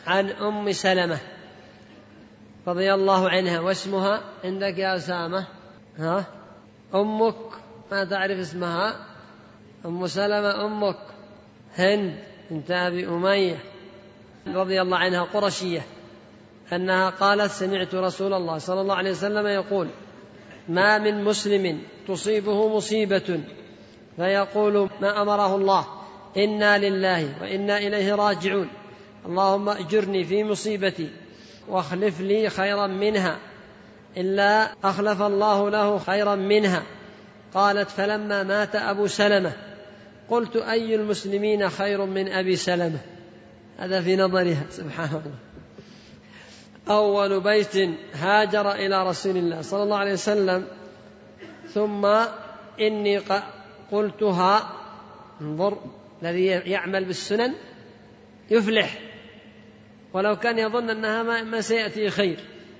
عن أم سلمة رضي الله عنها. واسمها عندك يا أسامة؟ أمك ما تعرف اسمها؟ أم سلمة أمك هند بنت أبي أمية رضي الله عنها قرشية، أنها قالت: سمعت رسول الله صلى الله عليه وسلم يقول: ما من مسلم تصيبه مصيبة فيقول ما أمره الله: إنا لله وإنا إليه راجعون، اللهم أجرني في مصيبتي واخلف لي خيرا منها، إلا أخلف الله له خيرا منها. قالت: فلما مات أبو سلمة قلت: أي المسلمين خير من أبي سلمة؟ هذا في نظرها سبحان الله. أول بيت هاجر إلى رسول الله صلى الله عليه وسلم. ثم إني قلتها. انظر، الذي يعمل بالسنن يفلح، ولو كان يظن أنها ما سيأتي خير.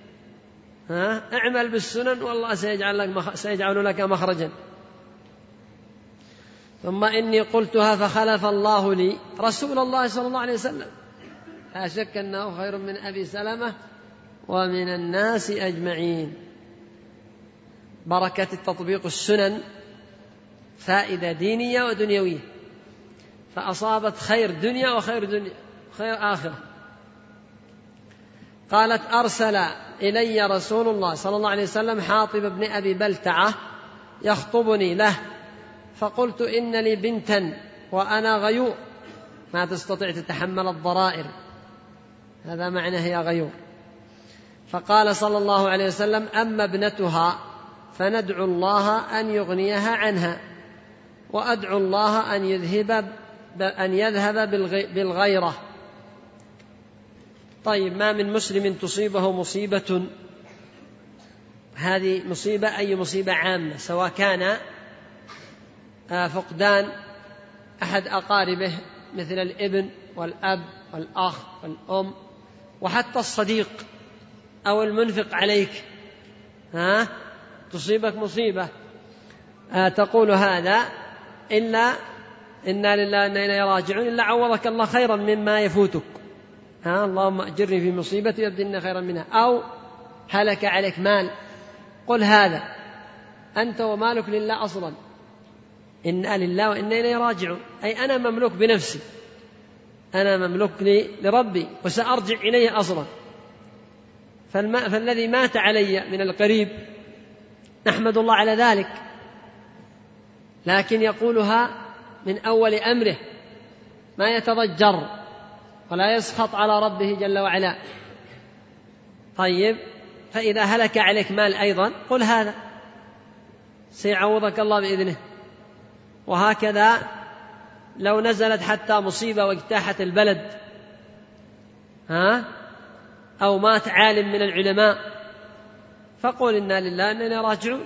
اعمل بالسنن والله سيجعل لك مخرجا. ثم إني قلتها فخلف الله لي رسول الله صلى الله عليه وسلم. لا شك أنه خير من أبي سلمة ومن الناس أجمعين. بركة تطبيق السنن فائدة دينية ودنيوية، فأصابت خير دنيا وخير آخرة. قالت: أرسل إلي رسول الله صلى الله عليه وسلم حاطب بن أبي بلتعة يخطبني له، فقلت: إن لي بنتا وأنا غيور ما تستطيع تتحمل الضرائر، هذا معنى هي غيور. فقال صلى الله عليه وسلم: أما ابنتها فندعو الله أن يغنيها عنها، وأدعو الله أن يذهب بالغيرة. طيب، ما من مسلم تصيبه مصيبة، هذه مصيبة أي مصيبة عامة، سواء كان فقدان أحد أقاربه مثل الابن والأب والأخ والأم وحتى الصديق أو المنفق عليك، تصيبك مصيبة تقول هذا إلا إنا لله وإنا إليه راجعون، إلا عوضك الله خيرا مما يفوتك، اللهم أجرني في مصيبتي وابدلني خيرا منها. أو هلك عليك مال، قل هذا أنت ومالك لله أصلا، إنا لله وإنا إليه راجعون، أي أنا مملوك بنفسي، أنا مملوك لربي وسأرجع إليه أصلا. فالذي مات علي من القريب نحمد الله على ذلك، لكن يقولها من أول أمره، ما يتضجر ولا يسخط على ربه جل وعلا. طيب، فإذا هلك عليك مال أيضا قل هذا سيعوضك الله بإذنه. وهكذا لو نزلت حتى مصيبة واجتاحت البلد، أو مات عالم من العلماء، فقل إنا لله وإنا إليه راجعون.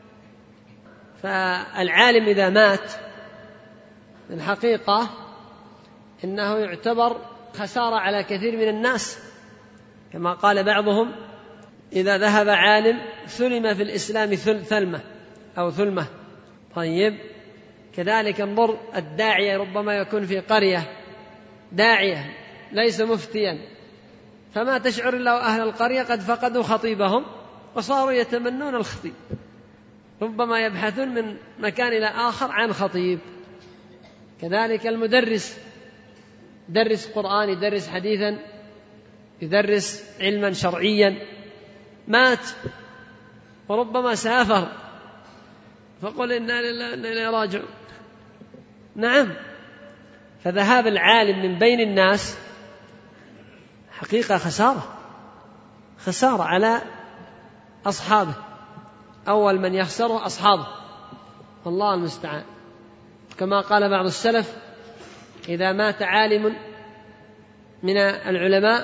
فالعالم إذا مات الحقيقة إنه يعتبر خسارة على كثير من الناس، كما قال بعضهم: إذا ذهب عالم ثلم في الإسلام ثلمة أو ثلمة. طيب، كذلك انظر الداعية، ربما يكون في قرية داعية ليس مفتيا، فما تشعر إلا أهل القرية قد فقدوا خطيبهم وصاروا يتمنون الخطيب، ربما يبحثون من مكان إلى آخر عن خطيب. كذلك المدرس، يدرس قرآن، يدرس حديثا، يدرس علما شرعيا، مات وربما سافر، فقل إنا لله وإنا إليه راجعون. نعم، فذهاب العالم من بين الناس حقيقة خسارة على أصحابه، أول من يخسره أصحابه، والله المستعان. كما قال بعض السلف: إذا مات عالم من العلماء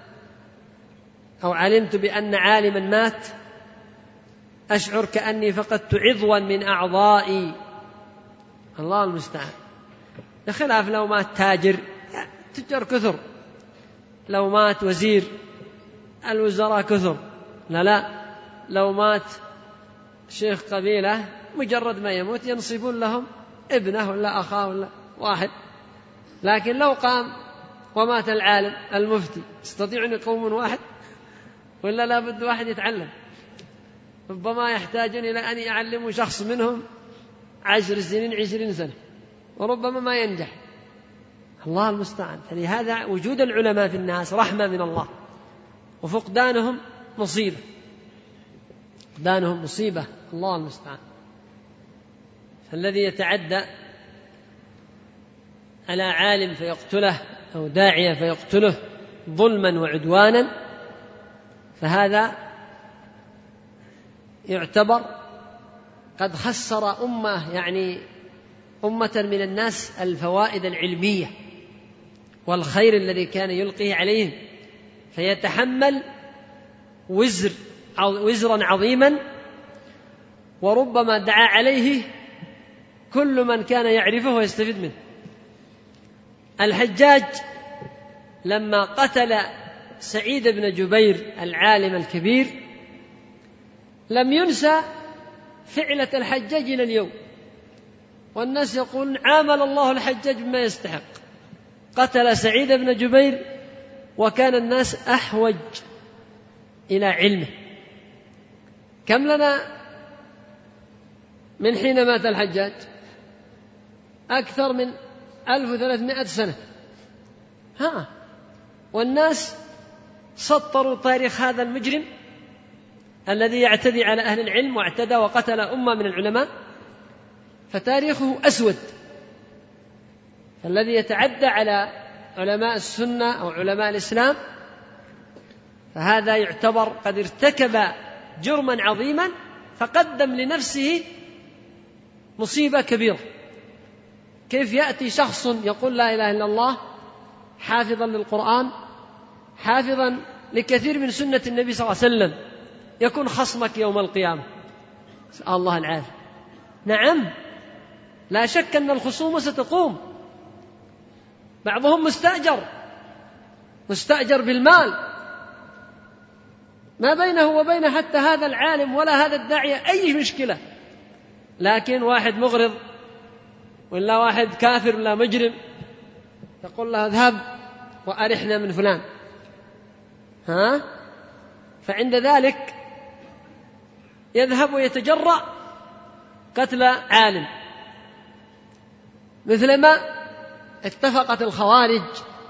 أو علمت بأن عالما مات أشعر كأني فقدت عضوا من أعضائي، الله المستعان. بخلاف لو مات تاجر، تجار كثر، لو مات وزير الوزراء كثر، لا، لو مات شيخ قبيلة مجرد ما يموت ينصبون لهم ابنه ولا أخاه ولا واحد. لكن لو قام ومات العالم المفتي، يستطيع أن يقومون واحد ولا لا بد واحد يتعلم؟ ربما يحتاجون إلى أن يعلموا شخص منهم 10 سنين 20 سنة وربما ما ينجح. الله المستعان. فلهذا وجود العلماء في الناس رحمة من الله، وفقدانهم مصيبة، فقدانهم مصيبة، الله المستعان. فالذي يتعدى على عالم فيقتله أو داعية فيقتله ظلما وعدوانا، فهذا يعتبر قد خسر أمة، يعني أمة من الناس الفوائد العلمية والخير الذي كان يلقيه عليهم، فيتحمل وزرا عظيما، وربما دعا عليه كل من كان يعرفه ويستفيد منه. الحجاج لما قتل سعيد بن جبير العالم الكبير لم ينسى فعلة الحجاج إلى اليوم، والناس يقولون عامل الله الحجاج بما يستحق. قتل سعيد بن جبير وكان الناس أحوج إلى علمه. كم لنا من حين مات الحجاج؟ أكثر من 1300 سنة. والناس سطروا تاريخ هذا المجرم الذي يعتدي على أهل العلم واعتدى وقتل أمة من العلماء، فتاريخه أسود. فالذي يتعدى على علماء السنة أو علماء الإسلام فهذا يعتبر قد ارتكب جرما عظيما، فقدم لنفسه مصيبة كبيرة. كيف يأتي شخص يقول لا إله إلا الله، حافظا للقرآن، حافظا لكثير من سنة النبي صلى الله عليه وسلم، يكون خصمك يوم القيامة؟ سأل الله العافية. نعم، لا شك أن الخصومة ستقوم. بعضهم مستأجر بالمال، ما بينه وبين حتى هذا العالم ولا هذا الداعية أي مشكلة، لكن واحد مغرض ولا واحد كافر ولا مجرم يقول له اذهب وأرحنا من فلان، فعند ذلك يذهب ويتجرأ قتل عالم، مثلما اتفقت الخوارج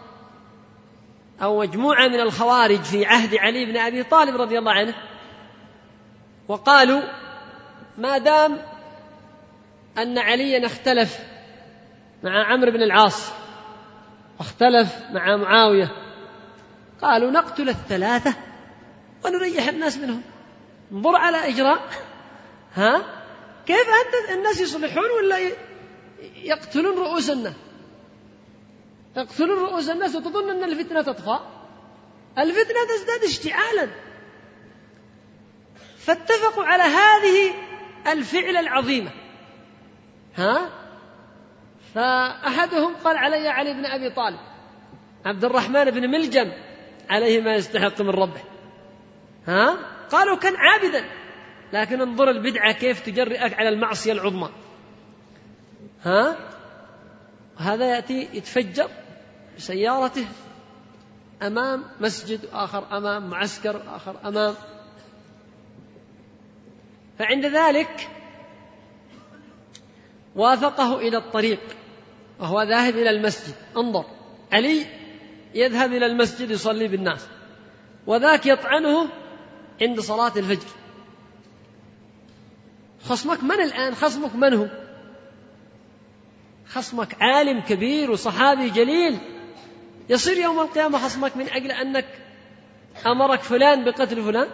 أو مجموعة من الخوارج في عهد علي بن أبي طالب رضي الله عنه، وقالوا ما دام أن عليا اختلف مع عمرو بن العاص واختلف مع معاوية، قالوا نقتل الثلاثة ونريح الناس منهم. انظر على إجراء. كيف أنت الناس يصلحون ولا يقتلون رؤوس الناس؟ يقتلون رؤوس الناس وتظن أن الفتنة تطفى؟ الفتنة تزداد اشتعالا. فاتفقوا على هذه الفعلة العظيمة. فأحدهم قال علي علي بن أبي طالب، عبد الرحمن بن ملجم عليه ما يستحق من ربه. قالوا كان عابدا، لكن انظر البدعة كيف تجرئك على المعصية العظمى. هذا يأتي يتفجر بسيارته أمام مسجد، آخر أمام معسكر، آخر أمام. فعند ذلك وافقه إلى الطريق وهو ذاهب إلى المسجد. انظر، علي يذهب إلى المسجد يصلي بالناس، وذاك يطعنه عند صلاة الفجر. خصمك من الآن؟ خصمك من هو؟ خصمك عالم كبير وصحابي جليل، يصير يوم القيامة خصمك من أجل أنك أمرك فلان بقتل فلان.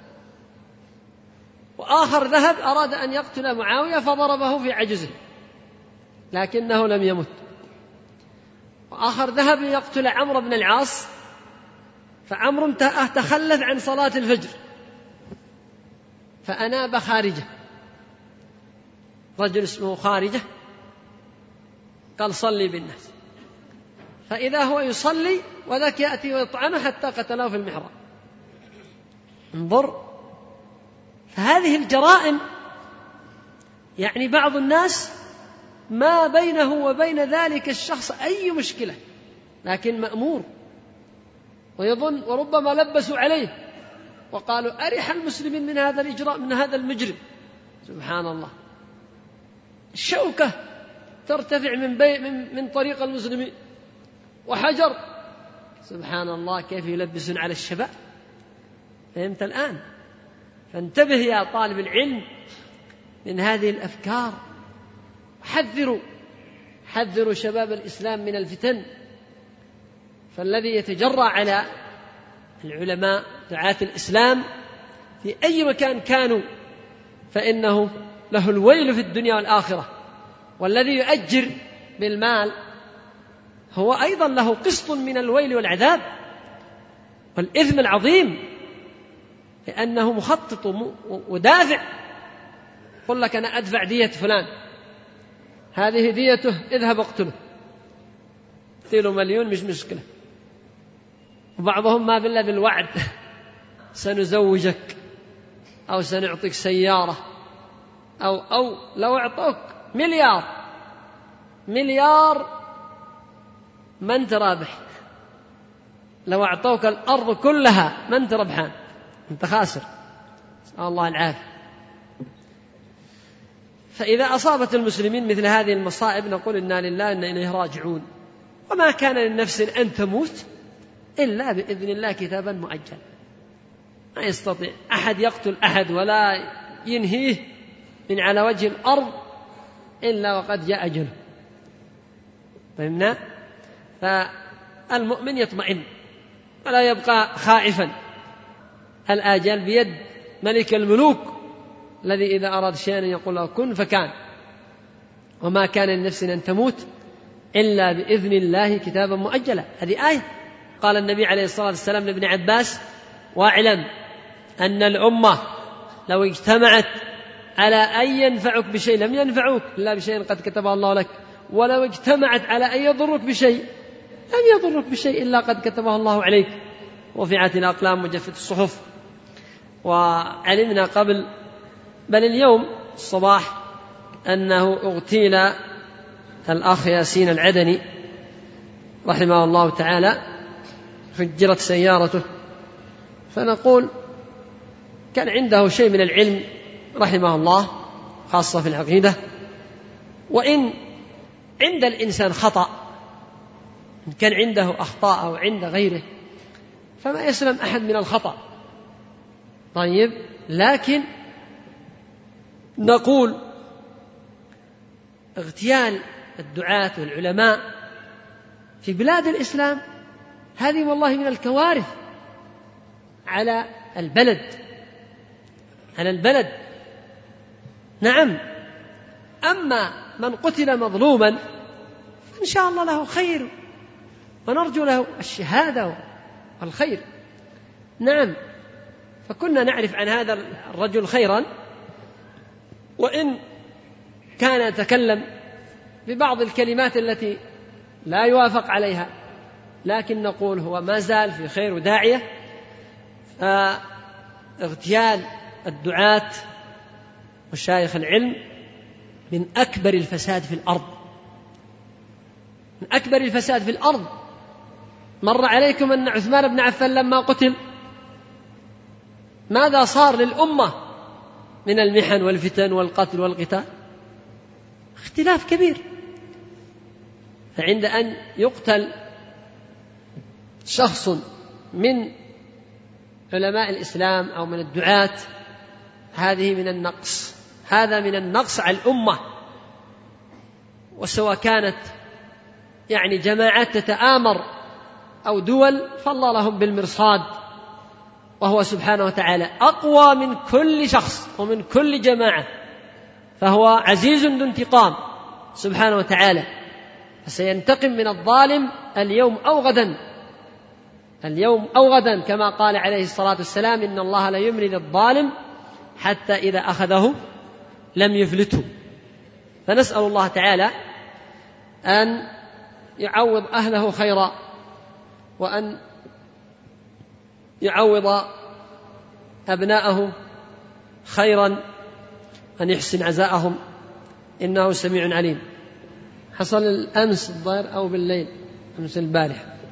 وآخر ذهب أراد أن يقتل معاوية فضربه في عجزه لكنه لم يمت. وآخر ذهب ليقتل عمرو بن العاص، فعمرو تخلف عن صلاة الفجر فأناب خارجه، رجل اسمه خارجة، قال صلي بالناس، فإذا هو يصلي وذاك يأتي ويطعنه حتى قتله في المحراب. انظر، فهذه الجرائم يعني بعض الناس ما بينه وبين ذلك الشخص أي مشكلة، لكن مأمور، ويظن وربما لبسوا عليه وقالوا أرح المسلمين من هذا الإجراء، من هذا المجرم. سبحان الله، الشوكة ترتفع من طريق المسلمين وحجر. سبحان الله، كيف يلبسون على الشباب. فهمت الآن؟ فانتبه يا طالب العلم من هذه الأفكار، حذروا شباب الإسلام من الفتن. فالذي يتجرأ على العلماء دعاة الإسلام في أي مكان كانوا فإنه له الويل في الدنيا والآخرة، والذي يؤجر بالمال هو أيضا له قسط من الويل والعذاب والإثم العظيم، لأنه مخطط ودافع. قل لك أنا أدفع دية فلان، هذه ديته، اذهب اقتله، اقتله مليون مش مشكلة. وبعضهم ما بالله بالوعد سنزوجك أو سنعطيك سيارة أو لو أعطوك مليار ما أنت رابح، لو أعطوك الأرض كلها ما أنت ربحان، أنت خاسر. نسأل الله العافية. فإذا أصابت المسلمين مثل هذه المصائب نقول إنا لله وإنا إليه راجعون. وما كان للنفس أن تموت إلا بإذن الله كتابا مؤجلا. ما يستطيع أحد يقتل أحد ولا ينهيه من على وجه الأرض إلا وقد جاء أجله. فهمنا؟ فالمؤمن يطمئن ولا يبقى خائفا. الآجال بيد ملك الملوك الذي إذا أراد شيئا يقول له كن فكان. وما كان لنفس أن تموت إلا بإذن الله كتابا مؤجلا. هذه آية قال النبي عليه الصلاة والسلام لابن عباس: واعلم أن الأمة لو اجتمعت على أن ينفعك بشيء لم ينفعوك إلا بشيء قد كتبه الله لك، ولو اجتمعت على أن يضرك بشيء لم يضرك بشيء إلا قد كتبه الله عليك. رفعت الأقلام وجفت الصحف. وعلمنا قبل بل اليوم الصباح أنه اغتيل الأخ ياسين العدني رحمه الله تعالى، فجرت سيارته. فنقول كان عنده شيء من العلم رحمه الله خاصة في العقيدة، وإن عند الإنسان خطأ إن كان عنده أخطاء أو عند غيره فما يسلم أحد من الخطأ. طيب، لكن نقول اغتيال الدعاة والعلماء في بلاد الإسلام هذه والله من الكوارث على البلد. نعم. أما من قتل مظلوما إن شاء الله له خير ونرجو له الشهادة والخير. نعم. فكنا نعرف عن هذا الرجل خيرا، وإن كان يتكلم ببعض الكلمات التي لا يوافق عليها، لكن نقول هو ما زال في خير وداعية. فاغتيال الدعاة وشايخ العلم من أكبر الفساد في الأرض، من أكبر الفساد في الأرض. مر عليكم أن عثمان بن عفان لما قتل ماذا صار للأمة من المحن والفتن والقتل والقتال؟ اختلاف كبير. فعند أن يقتل شخص من علماء الإسلام أو من الدعاة هذه من النقص، هذا من النقص على الأمة. وسواء كانت يعني جماعات تتآمر أو دول فالله لهم بالمرصاد، وهو سبحانه وتعالى أقوى من كل شخص ومن كل جماعة، فهو عزيز ذو انتقام سبحانه وتعالى، فسينتقم من الظالم اليوم أو غدا كما قال عليه الصلاة والسلام: إن الله لا يملي للظالم حتى إذا أخذه لم يفلته. فنسأل الله تعالى أن يعوض أهله خيرا، وأن يعوض أبناءه خيرا، أن يحسن عزاءهم، إنه سميع عليم. حصل الأمس الظاهر أو بالليل، أمس البارح.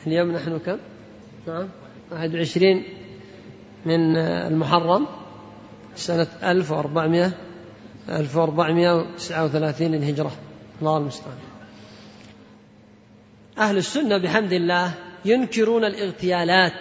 اليوم نحن كم؟ نعم 21 من المحرم سنة 1439 للهجرة. الله المستعان. أهل السنة بحمد الله ينكرون الاغتيالات،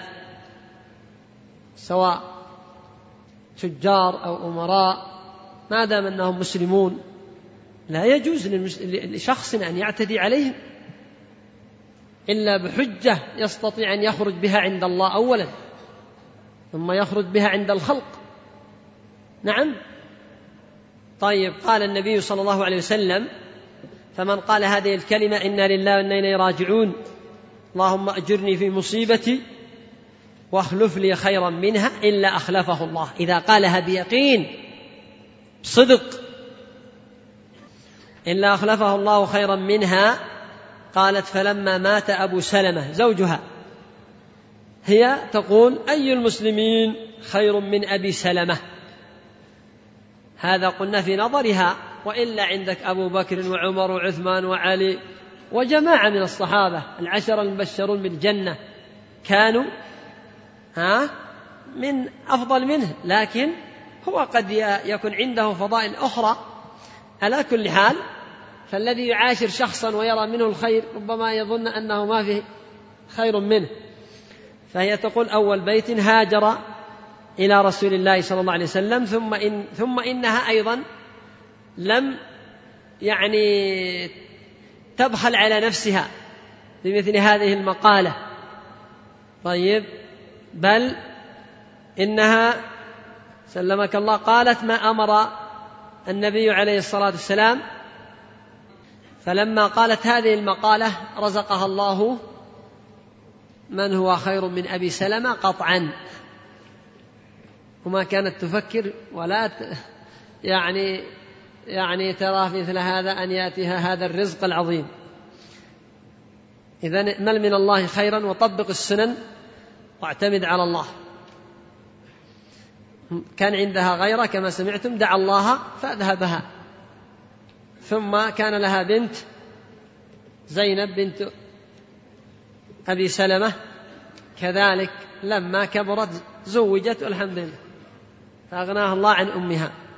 سواء تجار أو أمراء، ما دام أنهم مسلمون لا يجوز لشخص أن يعتدي عليهم إلا بحجة يستطيع أن يخرج بها عند الله أولا، ثم يخرج بها عند الخلق. نعم. طيب، قال النبي صلى الله عليه وسلم: فمن قال هذه الكلمة إنا لله وإنا إليه راجعون، اللهم أجرني في مصيبتي واخلف لي خيرا منها، إلا أخلفه الله. إذا قالها بيقين صدق إلا أخلفه الله خيرا منها. قالت: فلما مات أبو سلمة زوجها، هي تقول: أي المسلمين خير من أبي سلمة؟ هذا قلنا في نظرها، وإلا عندك أبو بكر وعمر وعثمان وعلي وجماعة من الصحابة 10 المبشرون بالجنة كانوا من أفضل منه، لكن هو قد يكون عنده فضائل أخرى. على كل حال، فالذي يعاشر شخصا ويرى منه الخير ربما يظن أنه ما فيه خير منه. فهي تقول: أول بيت هاجر إلى رسول الله صلى الله عليه وسلم، ثم إنها أيضا لم تبخل على نفسها بمثل هذه المقالة. طيب، بل إنها سلمك الله قالت: ما أمر النبي عليه الصلاة والسلام، فلما قالت هذه المقالة رزقها الله من هو خير من أبي سلمة قطعا، وما كانت تفكر ولا ترى مثل هذا أن يأتيها هذا الرزق العظيم. إذن مل من الله خيرا وطبق السنن واعتمد على الله. كان عندها غيرة كما سمعتم، دعا الله فأذهبها. ثم كان لها بنت زينب بنت أبي سلمة كذلك، لما كبرت زوجت، والحمد لله فأغناها الله عن أمها.